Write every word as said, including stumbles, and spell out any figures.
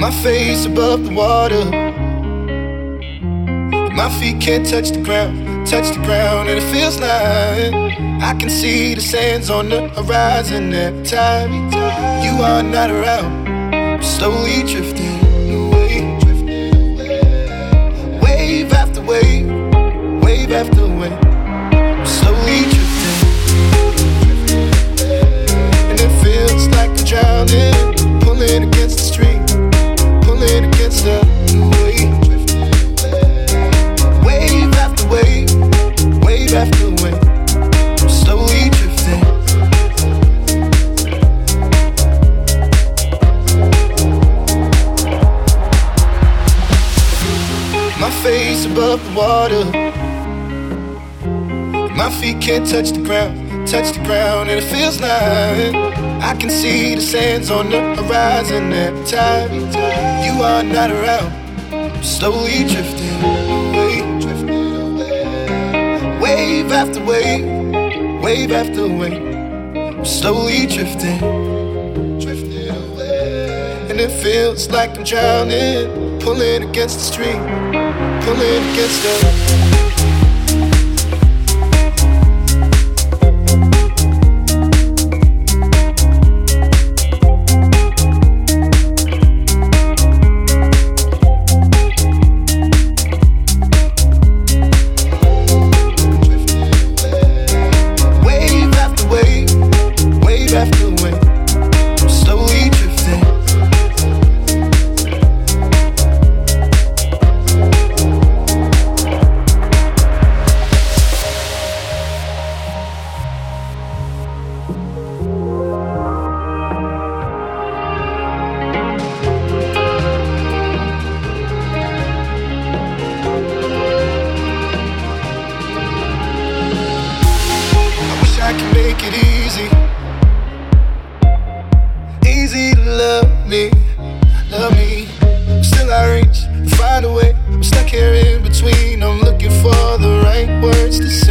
My face above the water, my feet can't touch the ground, touch the ground, and it feels like I can see the sands on the horizon every time you are not around. I'm slowly drifting away, wave after wave, wave after wave. I'm slowly drifting, and it feels like I'm drowning, pulling against the stream, pulling against the wave. Wave after wave, wave after wave, I'm slowly drifting. My face above the water, my feet can't touch the ground, touch the ground, and it feels like I can see the sands on the horizon every time you are not around. I'm slowly drifting away, wave after wave, wave after wave. I'm slowly drifting, drifting away, and it feels like I'm drowning, pulling against the stream, pulling against the. I can make it easy, easy to love me, love me. Still I reach, find a way. I'm stuck here in between. I'm looking for the right words to say.